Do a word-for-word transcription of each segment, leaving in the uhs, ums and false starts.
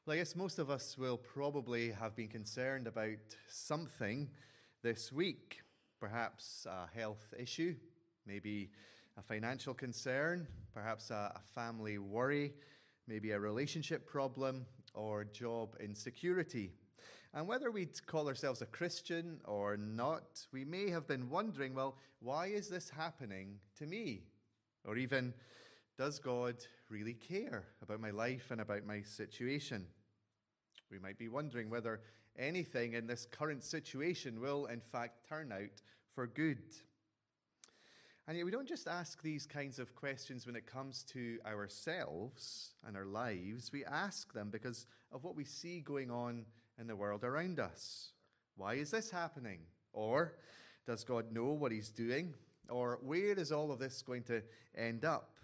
Well, I guess most of us will probably have been concerned about something this week. Perhaps a health issue, maybe a financial concern, perhaps a, a family worry, maybe a relationship problem, or job insecurity. And whether we'd call ourselves a Christian or not, we may have been wondering, well, why is this happening to me? Or even, does God really care about my life and about my situation? We might be wondering whether anything in this current situation will, in fact, turn out for good. And yet we don't just ask these kinds of questions when it comes to ourselves and our lives. We ask them because of what we see going on in the world around us. Why is this happening? Or does God know what he's doing? Or where is all of this going to end up?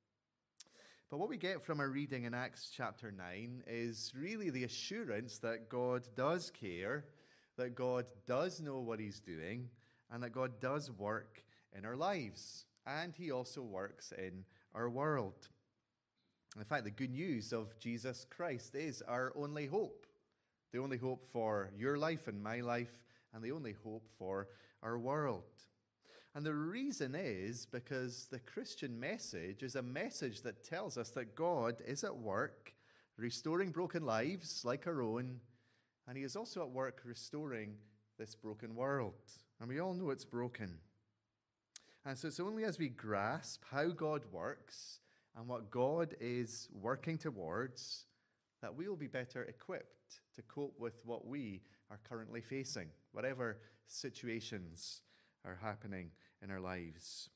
But what we get from our reading in Acts chapter nine is really the assurance that God does care, that God does know what he's doing, and that God does work in our lives. And he also works in our world. In fact, the good news of Jesus Christ is our only hope. The only hope for your life and my life, and the only hope for our world. And the reason is because the Christian message is a message that tells us that God is at work restoring broken lives like our own, and he is also at work restoring this broken world. And we all know it's broken. And so it's only as we grasp how God works and what God is working towards that we will be better equipped to cope with what we are currently facing, whatever situations are happening in our lives.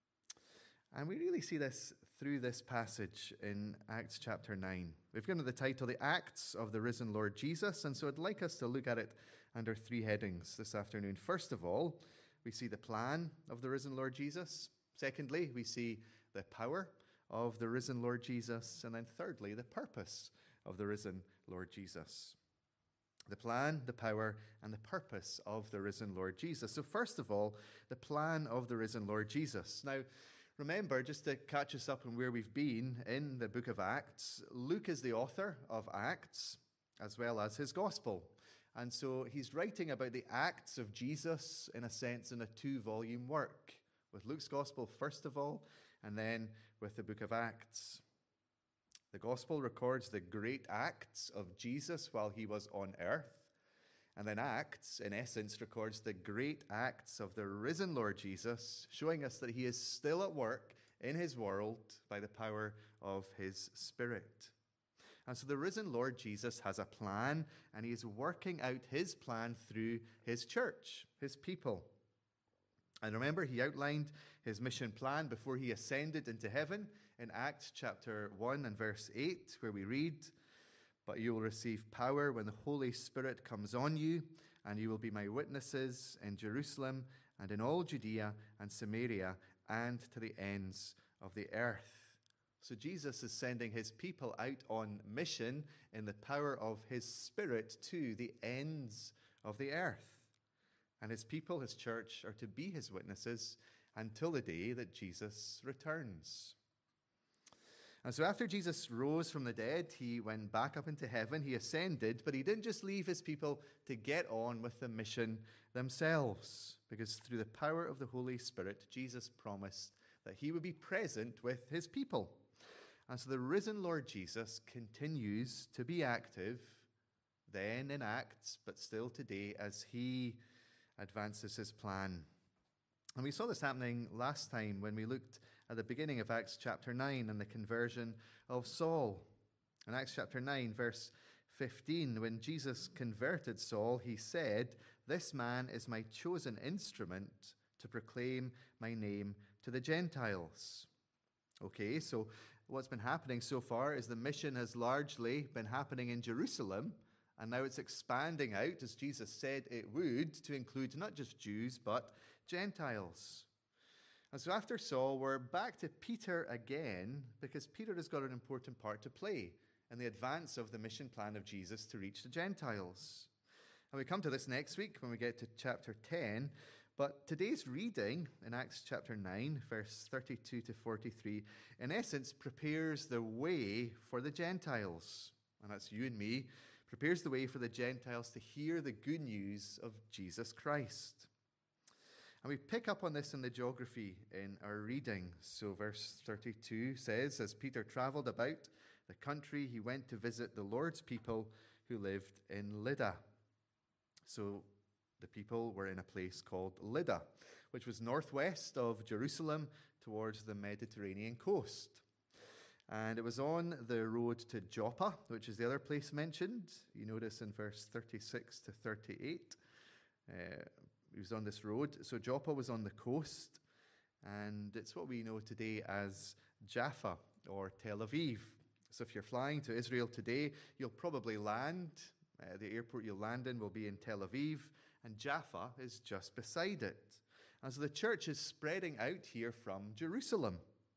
And we really see this through this passage in Acts chapter nine. We've given it the title, The Acts of the Risen Lord Jesus, and so I'd like us to look at it under three headings this afternoon. First of all, we see the plan of the risen Lord Jesus. Secondly, we see the power of the risen Lord Jesus. And then thirdly, the purpose of the risen Lord Jesus. The plan, the power, and the purpose of the risen Lord Jesus. So first of all, the plan of the risen Lord Jesus. Now, remember, just to catch us up on where we've been in the book of Acts, Luke is the author of Acts, as well as his gospel. And so he's writing about the acts of Jesus, in a sense, in a two-volume work, with Luke's gospel first of all, and then with the book of Acts. The gospel records the great acts of Jesus while he was on earth. And then Acts, in essence, records the great acts of the risen Lord Jesus, showing us that he is still at work in his world by the power of his Spirit. And so the risen Lord Jesus has a plan, and he is working out his plan through his church, his people. And remember, he outlined his mission plan before he ascended into heaven in Acts chapter one and verse eight, where we read, "But you will receive power when the Holy Spirit comes on you, and you will be my witnesses in Jerusalem and in all Judea and Samaria and to the ends of the earth." So Jesus is sending his people out on mission in the power of his Spirit to the ends of the earth. And his people, his church, are to be his witnesses until the day that Jesus returns. And so after Jesus rose from the dead, he went back up into heaven, he ascended, but he didn't just leave his people to get on with the mission themselves, because through the power of the Holy Spirit, Jesus promised that he would be present with his people. And so the risen Lord Jesus continues to be active, then in Acts, but still today, as he advances his plan. And we saw this happening last time when we looked at the beginning of Acts chapter nine and the conversion of Saul. In Acts chapter nine, verse fifteen, when Jesus converted Saul, he said, "This man is my chosen instrument to proclaim my name to the Gentiles." Okay, so what's been happening so far is the mission has largely been happening in Jerusalem, and now it's expanding out, as Jesus said it would, to include not just Jews, but Gentiles. And so after Saul, we're back to Peter again, because Peter has got an important part to play in the advance of the mission plan of Jesus to reach the Gentiles. And we come to this next week when we get to chapter ten, but today's reading in Acts chapter nine, verse thirty-two to forty-three, in essence prepares the way for the Gentiles. and that's you and me, prepares the way for the Gentiles to hear the good news of Jesus Christ. And we pick up on this in the geography in our reading. So verse thirty-two says, as Peter traveled about the country, he went to visit the Lord's people who lived in Lydda. So the people were in a place called Lydda, which was northwest of Jerusalem towards the Mediterranean coast. And it was on the road to Joppa, which is the other place mentioned. You notice in verse thirty-six to thirty-eight, uh, he was on this road. So Joppa was on the coast, and it's what we know today as Jaffa or Tel Aviv. So if you're flying to Israel today, you'll probably land. Uh, the airport you'll land in will be in Tel Aviv, and Jaffa is just beside it. And so the church is spreading out here from Jerusalem.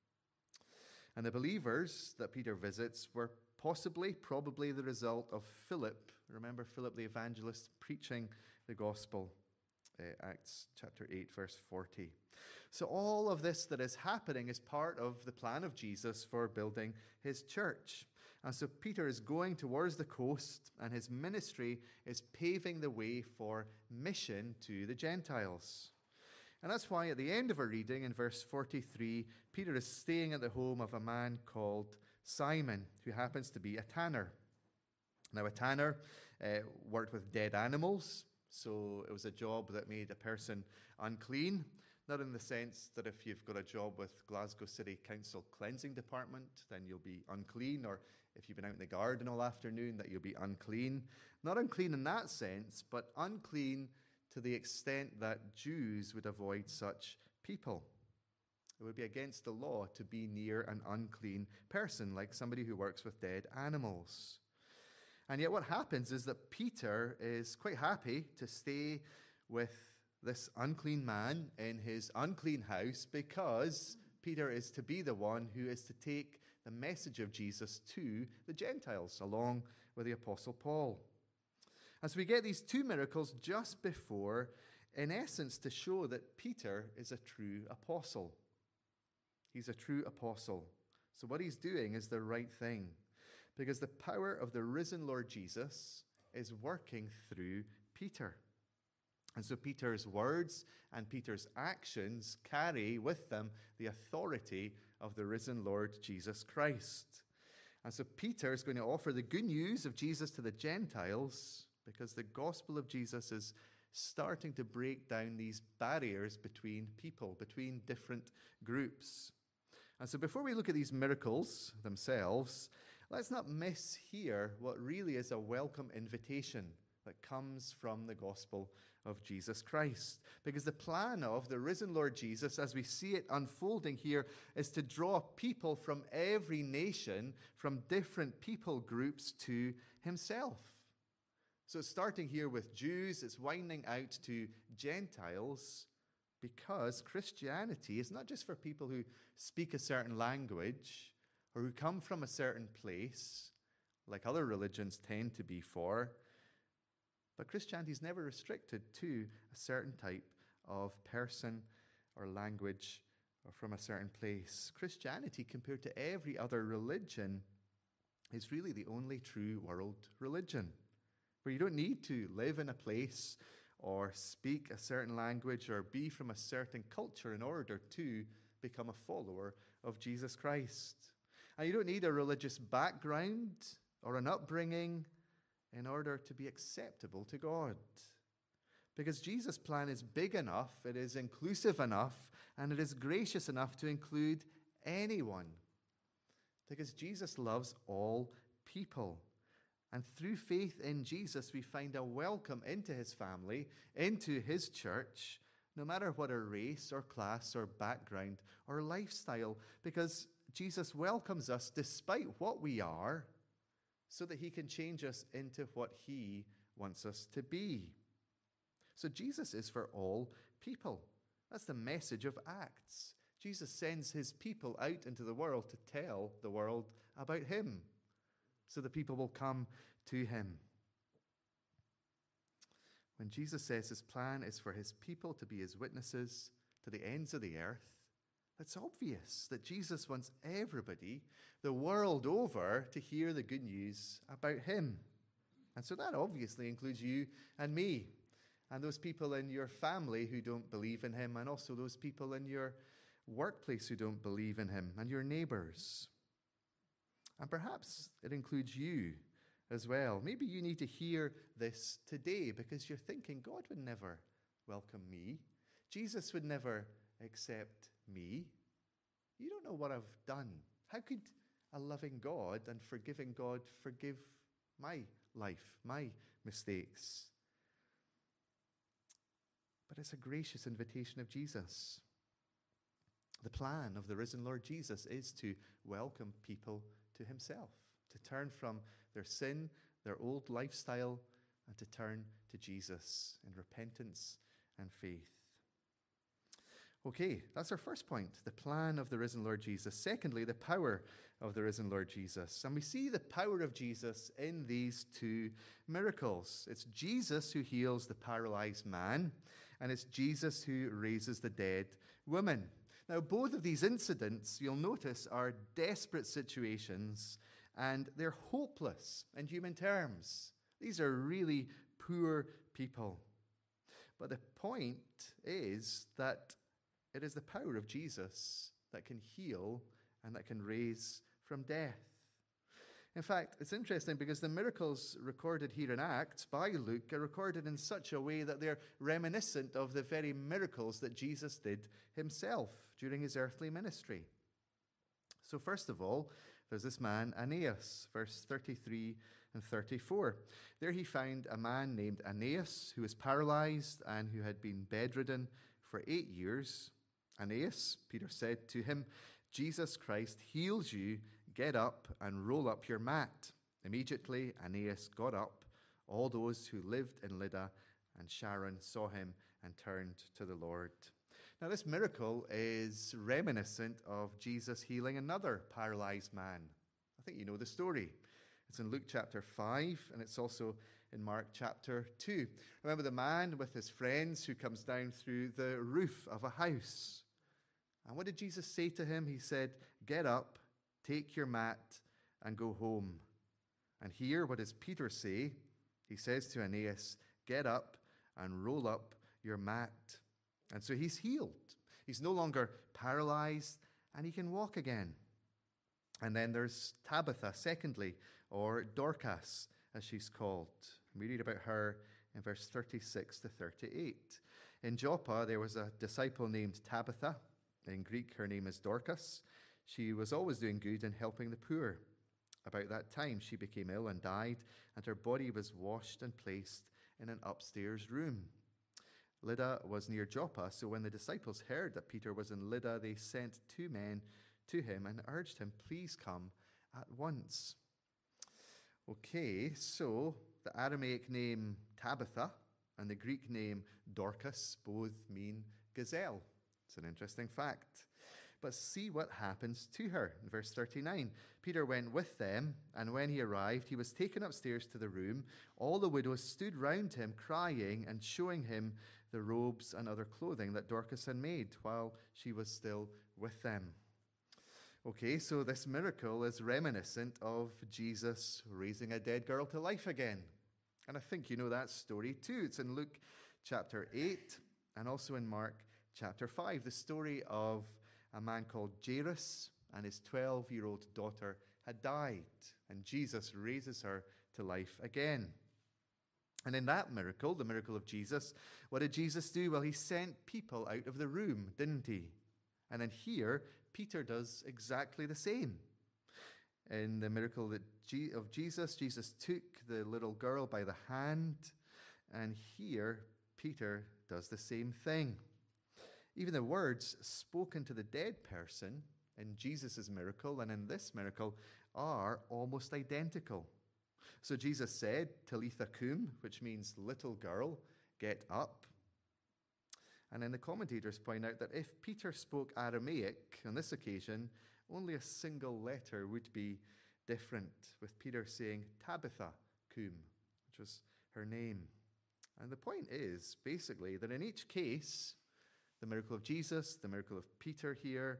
And the believers that Peter visits were possibly, probably the result of Philip. Remember Philip the evangelist preaching the gospel, uh, Acts chapter eight, verse forty. So all of this that is happening is part of the plan of Jesus for building his church. And so Peter is going towards the coast, and his ministry is paving the way for mission to the Gentiles. And that's why at the end of our reading in verse forty-three, Peter is staying at the home of a man called Simon, who happens to be a tanner. Now, a tanner uh, worked with dead animals, so it was a job that made a person unclean. Not in the sense that if you've got a job with Glasgow City Council Cleansing Department, then you'll be unclean, or if you've been out in the garden all afternoon, that you'll be unclean. Not unclean in that sense, but unclean to the extent that Jews would avoid such people. It would be against the law to be near an unclean person, like somebody who works with dead animals. And yet what happens is that Peter is quite happy to stay with this unclean man in his unclean house, because Peter is to be the one who is to take the message of Jesus to the Gentiles, along with the Apostle Paul. And so we get these two miracles just before, in essence, to show that Peter is a true apostle. He's a true apostle. So what he's doing is the right thing, because the power of the risen Lord Jesus is working through Peter. And so Peter's words and Peter's actions carry with them the authority of the risen Lord Jesus Christ. And so Peter is going to offer the good news of Jesus to the Gentiles, because the gospel of Jesus is starting to break down these barriers between people, between different groups. And so before we look at these miracles themselves, let's not miss here what really is a welcome invitation that comes from the gospel of Jesus Christ. Because the plan of the risen Lord Jesus, as we see it unfolding here, is to draw people from every nation, from different people groups, to himself. So it's starting here with Jews, it's winding out to Gentiles, because Christianity is not just for people who speak a certain language or who come from a certain place, like other religions tend to be for. But Christianity is never restricted to a certain type of person or language or from a certain place. Christianity, compared to every other religion, is really the only true world religion, where you don't need to live in a place or speak a certain language or be from a certain culture in order to become a follower of Jesus Christ. And you don't need a religious background or an upbringing in order to be acceptable to God. Because Jesus' plan is big enough, it is inclusive enough, and it is gracious enough to include anyone. Because Jesus loves all people. And through faith in Jesus, we find a welcome into his family, into his church, no matter what our race or class or background or lifestyle, because Jesus welcomes us despite what we are, so that he can change us into what he wants us to be. So Jesus is for all people. That's the message of Acts. Jesus sends his people out into the world to tell the world about him, so that people will come to him. When Jesus says his plan is for his people to be his witnesses to the ends of the earth, It's obvious that Jesus wants everybody, the world over, to hear the good news about him. And so that obviously includes you and me, and those people in your family who don't believe in him, and also those people in your workplace who don't believe in him, and your neighbors. And perhaps it includes you as well. Maybe you need to hear this today because you're thinking, God would never welcome me. Jesus would never accept me. You don't know what I've done. How could a loving God and forgiving God forgive my life, my mistakes? But it's a gracious invitation of Jesus. The plan of the risen Lord Jesus is to welcome people to himself, to turn from their sin, their old lifestyle, and to turn to Jesus in repentance and faith. Okay, that's our first point, the plan of the risen Lord Jesus. Secondly, the power of the risen Lord Jesus. And we see the power of Jesus in these two miracles. It's Jesus who heals the paralyzed man, and it's Jesus who raises the dead woman. Now, both of these incidents, you'll notice, are desperate situations, and they're hopeless in human terms. These are really poor people. But the point is that it is the power of Jesus that can heal and that can raise from death. In fact, it's interesting because the miracles recorded here in Acts by Luke are recorded in such a way that they're reminiscent of the very miracles that Jesus did himself during his earthly ministry. So first of all, there's this man, Aeneas, verse thirty-three and thirty-four. There he found a man named Aeneas who was paralyzed and who had been bedridden for eight years. Aeneas, Peter said to him, Jesus Christ heals you. Get up and roll up your mat. Immediately Aeneas got up. All those who lived in Lydda and Sharon saw him and turned to the Lord. Now this miracle is reminiscent of Jesus healing another paralyzed man. I think you know the story. It's in Luke chapter five, and it's also in Mark chapter two. Remember the man with his friends who comes down through the roof of a house. And what did Jesus say to him? He said, get up, take your mat, and go home. And here, what does Peter say? He says to Aeneas, get up and roll up your mat. And so he's healed. He's no longer paralyzed, and he can walk again. And then there's Tabitha, secondly, or Dorcas, as she's called. We read about her in verse thirty-six to thirty-eight. In Joppa, there was a disciple named Tabitha. In Greek, her name is Dorcas. She was always doing good and helping the poor. About that time, she became ill and died, and her body was washed and placed in an upstairs room. Lydda was near Joppa, so when the disciples heard that Peter was in Lydda, they sent two men to him and urged him, please come at once. Okay, so the Aramaic name Tabitha and the Greek name Dorcas both mean gazelle. It's an interesting fact. But see what happens to her. In verse thirty-nine, Peter went with them, and when he arrived, he was taken upstairs to the room. All the widows stood round him, crying and showing him the robes and other clothing that Dorcas had made while she was still with them. Okay, so this miracle is reminiscent of Jesus raising a dead girl to life again. And I think you know that story too. It's in Luke chapter eight and also in Mark chapter five, the story of a man called Jairus, and his twelve-year-old daughter had died, and Jesus raises her to life again. And in that miracle, the miracle of Jesus, what did Jesus do? Well, he sent people out of the room, didn't he? And then here, Peter does exactly the same. In the miracle of Jesus, Jesus took the little girl by the hand, and here, Peter does the same thing. Even the words spoken to the dead person in Jesus' miracle and in this miracle are almost identical. So Jesus said, Talitha cum, which means little girl, get up. And then the commentators point out that if Peter spoke Aramaic on this occasion, only a single letter would be different, with Peter saying Tabitha cum, which was her name. And the point is, basically, that in each case, the miracle of Jesus, the miracle of Peter here,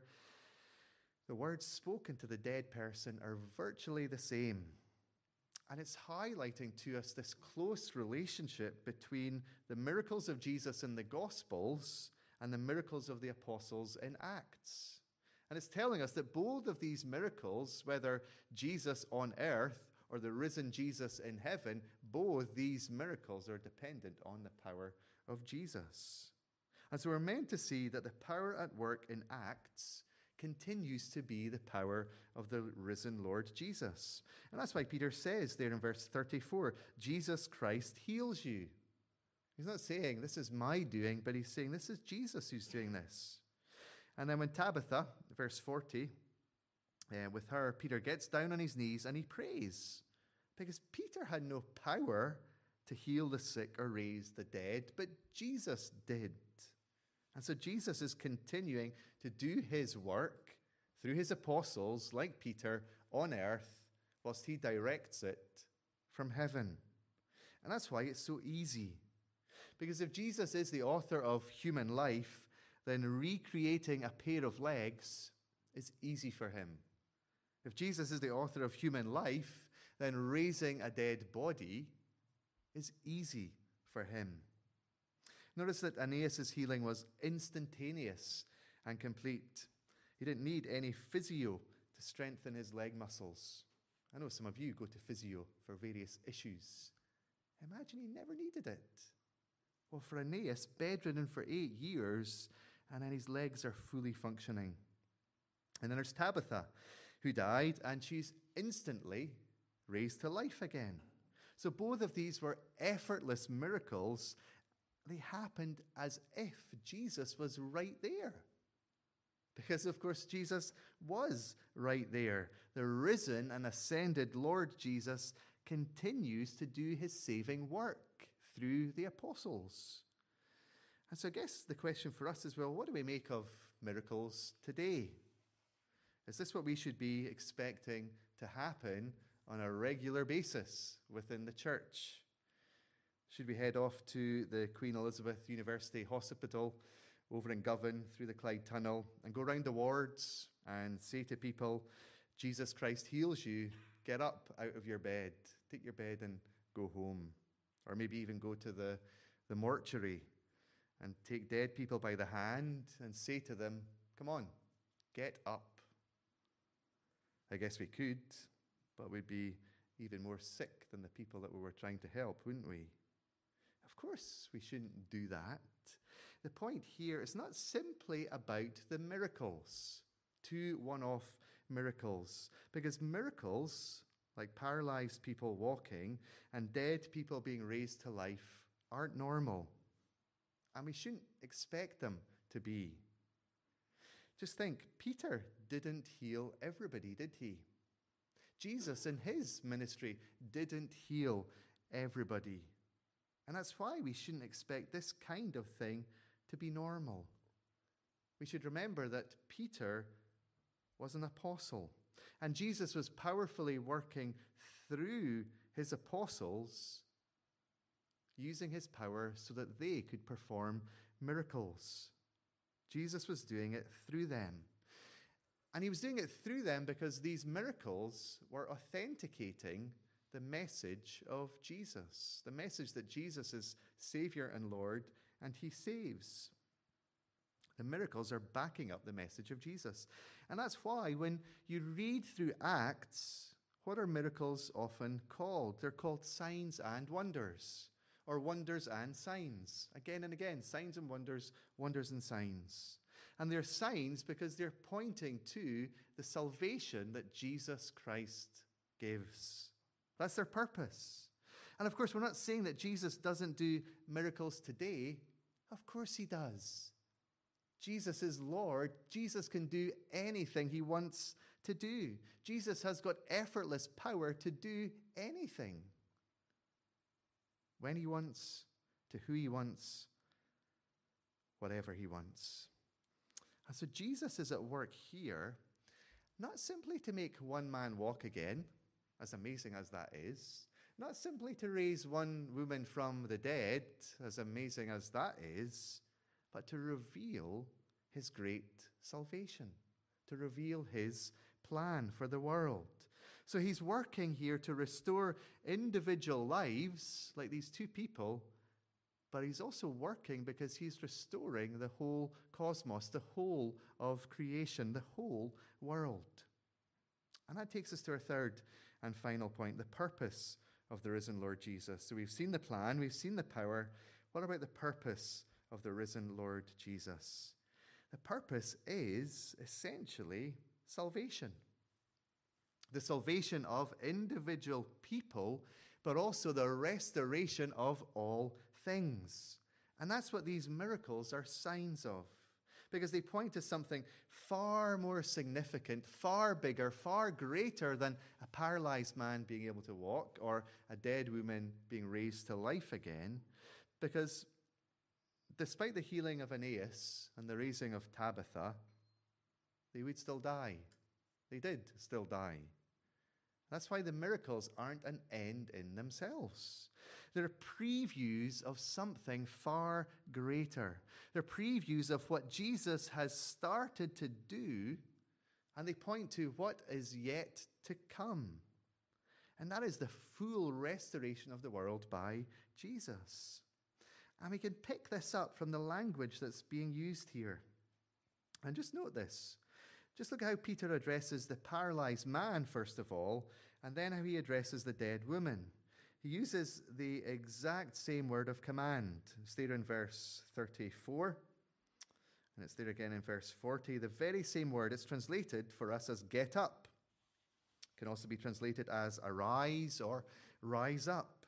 the words spoken to the dead person are virtually the same. And it's highlighting to us this close relationship between the miracles of Jesus in the Gospels and the miracles of the apostles in Acts. And it's telling us that both of these miracles, whether Jesus on earth or the risen Jesus in heaven, both these miracles are dependent on the power of Jesus. And so we're meant to see that the power at work in Acts continues to be the power of the risen Lord Jesus. And that's why Peter says there in verse thirty-four, Jesus Christ heals you. He's not saying this is my doing, but he's saying this is Jesus who's doing this. And then when Tabitha, verse forty, uh, with her, Peter gets down on his knees and he prays. Because Peter had no power to heal the sick or raise the dead, but Jesus did. And so Jesus is continuing to do his work through his apostles, like Peter, on earth, whilst he directs it from heaven. And that's why it's so easy. Because if Jesus is the author of human life, then recreating a pair of legs is easy for him. If Jesus is the author of human life, then raising a dead body is easy for him. Notice that Aeneas' healing was instantaneous and complete. He didn't need any physio to strengthen his leg muscles. I know some of you go to physio for various issues. Imagine he never needed it. Well, for Aeneas, bedridden for eight years, and then his legs are fully functioning. And then there's Tabitha, who died, and she's instantly raised to life again. So both of these were effortless miracles. They happened as if Jesus was right there. Because, of course, Jesus was right there. The risen and ascended Lord Jesus continues to do his saving work through the apostles. And so I guess the question for us is, well, what do we make of miracles today? Is this what we should be expecting to happen on a regular basis within the church? Should we head off to the Queen Elizabeth University Hospital over in Govan through the Clyde Tunnel and go round the wards and say to people, Jesus Christ heals you, get up out of your bed, take your bed and go home? Or maybe even go to the, the mortuary and take dead people by the hand and say to them, come on, get up. I guess we could, but we'd be even more sick than the people that we were trying to help, wouldn't we? Of course, we shouldn't do that. The point here is not simply about the miracles, two one-off miracles, because miracles, like paralyzed people walking and dead people being raised to life, aren't normal. And we shouldn't expect them to be. Just think, Peter didn't heal everybody, did he? Jesus in his ministry didn't heal everybody. And that's why we shouldn't expect this kind of thing to be normal. We should remember that Peter was an apostle, and Jesus was powerfully working through his apostles, using his power so that they could perform miracles. Jesus was doing it through them. And he was doing it through them because these miracles were authenticating the message of Jesus, the message that Jesus is Savior and Lord, and he saves. The miracles are backing up the message of Jesus. And that's why when you read through Acts, what are miracles often called? They're called signs and wonders, or wonders and signs. Again and again, signs and wonders, wonders and signs. And they're signs because they're pointing to the salvation that Jesus Christ gives. That's their purpose. And of course, we're not saying that Jesus doesn't do miracles today. Of course he does. Jesus is Lord. Jesus can do anything he wants to do. Jesus has got effortless power to do anything. When he wants, to who he wants, whatever he wants. And so Jesus is at work here, not simply to make one man walk again, as amazing as that is, not simply to raise one woman from the dead, as amazing as that is, but to reveal his great salvation, to reveal his plan for the world. So he's working here to restore individual lives, like these two people, but he's also working because he's restoring the whole cosmos, the whole of creation, the whole world. And that takes us to our third and final point, the purpose of the risen Lord Jesus. So we've seen the plan, we've seen the power. What about the purpose of the risen Lord Jesus? The purpose is essentially salvation. The salvation of individual people, but also the restoration of all things. And that's what these miracles are signs of, because they point to something far more significant, far bigger, far greater than a paralyzed man being able to walk or a dead woman being raised to life again. Because despite the healing of Aeneas and the raising of Tabitha, they would still die. They did still die. That's why the miracles aren't an end in themselves. They're previews of something far greater. They're previews of what Jesus has started to do, and they point to what is yet to come. And that is the full restoration of the world by Jesus. And we can pick this up from the language that's being used here. And just note this. Just look at how Peter addresses the paralyzed man, first of all, and then how he addresses the dead woman. He uses the exact same word of command. It's there in verse thirty-four, and it's there again in verse forty. The very same word. It's translated for us as get up. It can also be translated as arise or rise up.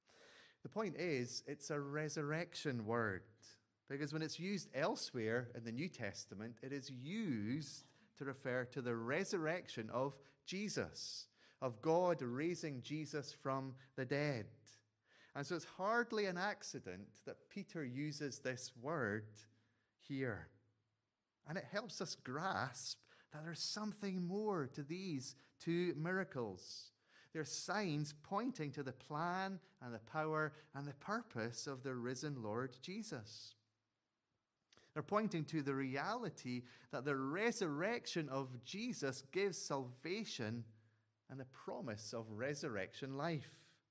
The point is, it's a resurrection word, because when it's used elsewhere in the New Testament, it is used to refer to the resurrection of Jesus, of God raising Jesus from the dead. And so it's hardly an accident that Peter uses this word here. And it helps us grasp that there's something more to these two miracles. They're signs pointing to the plan and the power and the purpose of the risen Lord Jesus. They're pointing to the reality that the resurrection of Jesus gives salvation and the promise of resurrection life.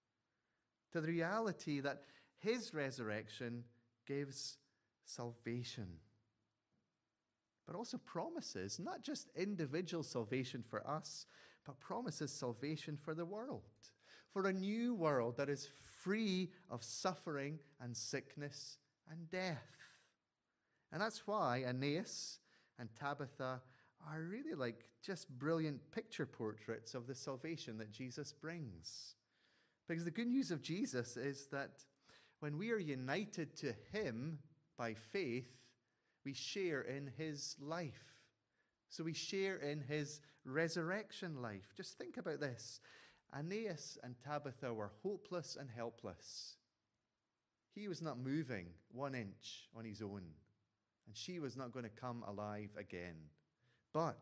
To the reality that his resurrection gives salvation, but also promises not just individual salvation for us, but promises salvation for the world, for a new world that is free of suffering and sickness and death. And that's why Aeneas and Tabitha are really like just brilliant picture portraits of the salvation that Jesus brings. Because the good news of Jesus is that when we are united to him by faith, we share in his life. So we share in his resurrection life. Just think about this. Aeneas and Tabitha were hopeless and helpless. He was not moving one inch on his own, and she was not going to come alive again. But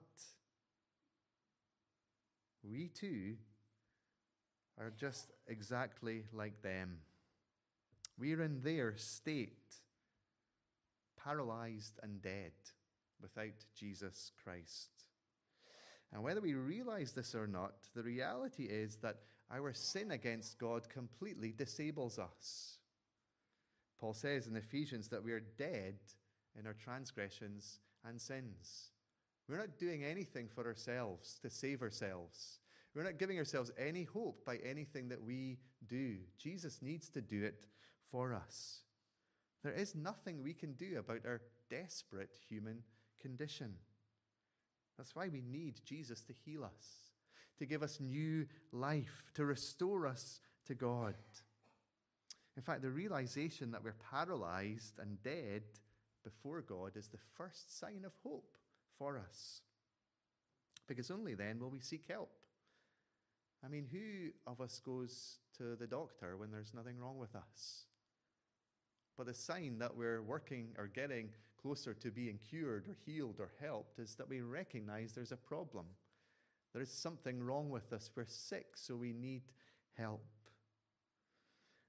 we too are just exactly like them. We're in their state, paralyzed and dead without Jesus Christ. And whether we realize this or not, the reality is that our sin against God completely disables us. Paul says in Ephesians that we are dead in our transgressions and sins. We're not doing anything for ourselves to save ourselves. We're not giving ourselves any hope by anything that we do. Jesus needs to do it for us. There is nothing we can do about our desperate human condition. That's why we need Jesus to heal us, to give us new life, to restore us to God. In fact, the realization that we're paralyzed and dead before God is the first sign of hope for us, because only then will we seek help. I mean, who of us goes to the doctor when there's nothing wrong with us? But the sign that we're working or getting closer to being cured or healed or helped is that we recognize there's a problem. There is something wrong with us. We're sick, so we need help. And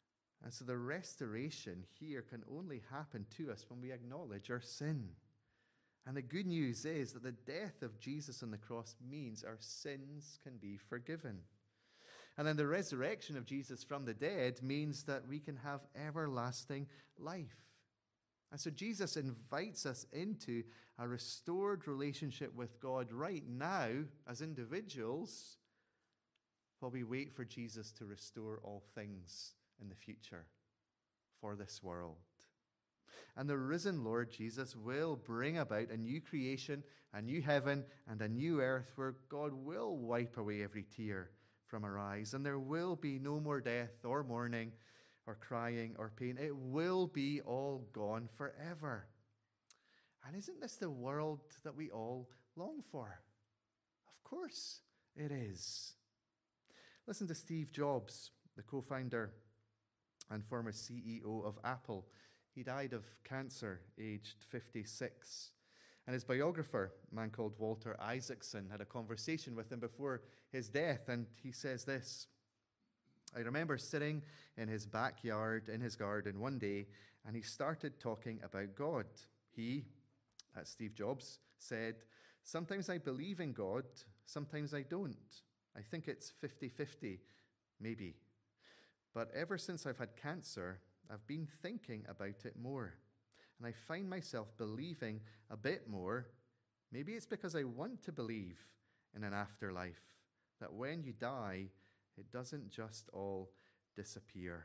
And so the restoration here can only happen to us when we acknowledge our sin. And the good news is that the death of Jesus on the cross means our sins can be forgiven. And then the resurrection of Jesus from the dead means that we can have everlasting life. And so Jesus invites us into a restored relationship with God right now as individuals, while we wait for Jesus to restore all things in the future for this world. And the risen Lord Jesus will bring about a new creation, a new heaven, and a new earth where God will wipe away every tear from our eyes, and there will be no more death or mourning or crying or pain. It will be all gone forever. And isn't this the world that we all long for? Of course it is. Listen to Steve Jobs, the co-founder and former C E O of Apple. He died of cancer, aged fifty-six. And his biographer, a man called Walter Isaacson, had a conversation with him before his death, and he says this: I remember sitting in his backyard in his garden one day, and he started talking about God. He, that's Steve Jobs, said, sometimes I believe in God, sometimes I don't. I think it's fifty-fifty, maybe. But ever since I've had cancer, I've been thinking about it more. And I find myself believing a bit more. Maybe it's because I want to believe in an afterlife, that when you die, it doesn't just all disappear.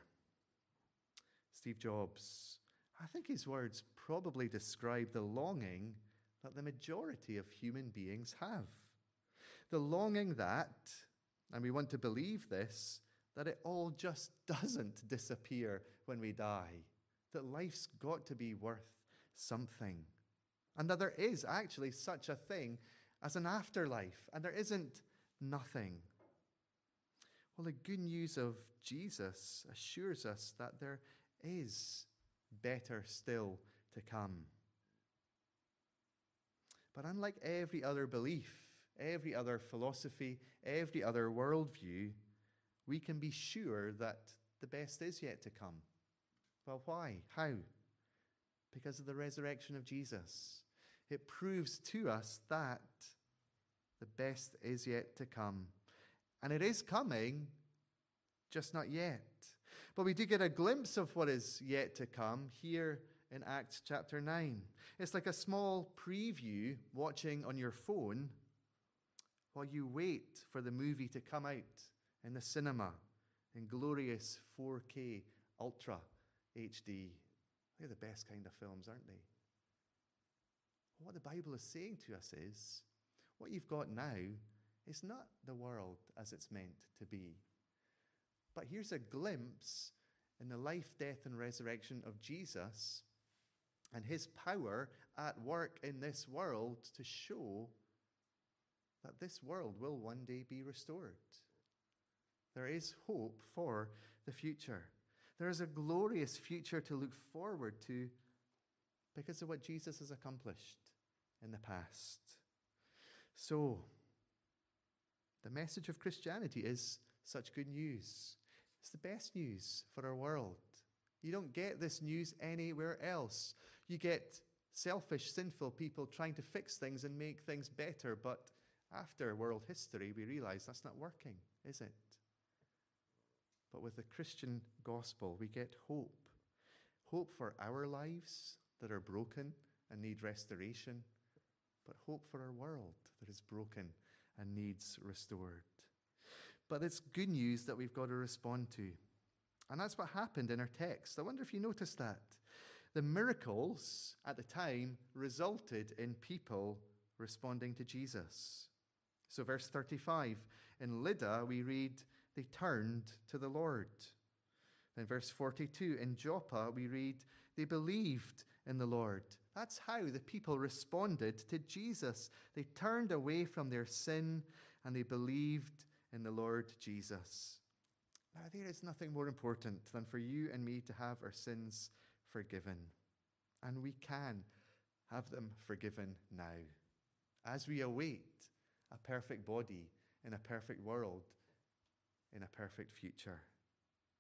Steve Jobs, I think his words probably describe the longing that the majority of human beings have. The longing that, and we want to believe this, that it all just doesn't disappear when we die, that life's got to be worth something, and that there is actually such a thing as an afterlife, and there isn't nothing. Well, the good news of Jesus assures us that there is better still to come. But unlike every other belief, every other philosophy, every other worldview, we can be sure that the best is yet to come. Well, why? How? Because of the resurrection of Jesus. It proves to us that the best is yet to come. And it is coming, just not yet. But we do get a glimpse of what is yet to come here in Acts chapter nine. It's like a small preview watching on your phone while you wait for the movie to come out in the cinema in glorious four K Ultra H D. They're the best kind of films, aren't they? What the Bible is saying to us is, what you've got now is not the world as it's meant to be. But here's a glimpse in the life, death, and resurrection of Jesus and his power at work in this world to show that this world will one day be restored. There is hope for the future. There is a glorious future to look forward to because of what Jesus has accomplished in the past. So, the message of Christianity is such good news. It's the best news for our world. You don't get this news anywhere else. You get selfish, sinful people trying to fix things and make things better, but after world history, we realize that's not working, is it? But with the Christian gospel, we get hope. Hope for our lives that are broken and need restoration, but hope for our world that is broken and needs restored. But it's good news that we've got to respond to. And that's what happened in our text. I wonder if you noticed that. The miracles at the time resulted in people responding to Jesus. So verse thirty-five, in Lydda we read, they turned to the Lord. Then verse forty-two, in Joppa we read, they believed in the Lord. That's how the people responded to Jesus. They turned away from their sin and they believed in the Lord Jesus. Now, there is nothing more important than for you and me to have our sins forgiven. And we can have them forgiven now, as we await a perfect body in a perfect world, in a perfect future.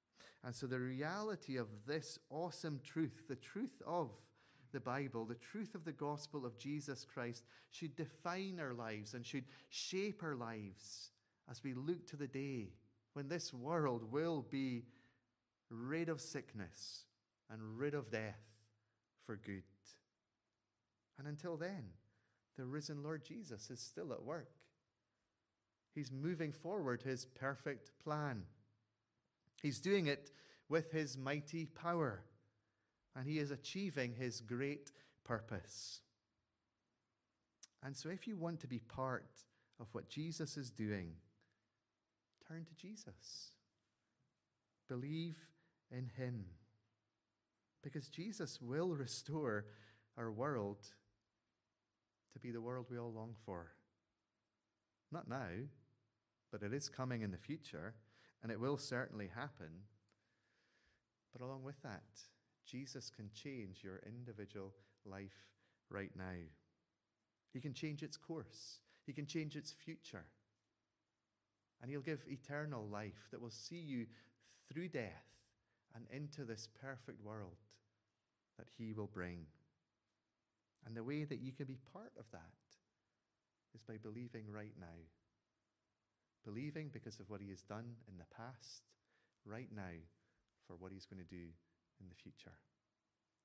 And so the reality of this awesome truth, the truth of the Bible, the truth of the gospel of Jesus Christ, should define our lives and should shape our lives as we look to the day when this world will be rid of sickness and rid of death for good. And until then, the risen Lord Jesus is still at work. He's moving forward his perfect plan. He's doing it with his mighty power, and he is achieving his great purpose. And so if you want to be part of what Jesus is doing, turn to Jesus. Believe in him, because Jesus will restore our world to be the world we all long for. Not now, but it is coming in the future, and it will certainly happen. But along with that, Jesus can change your individual life right now. He can change its course. He can change its future. And he'll give eternal life that will see you through death and into this perfect world that he will bring. And the way that you can be part of that is by believing right now. Believing because of what he has done in the past, right now, for what he's going to do in the future.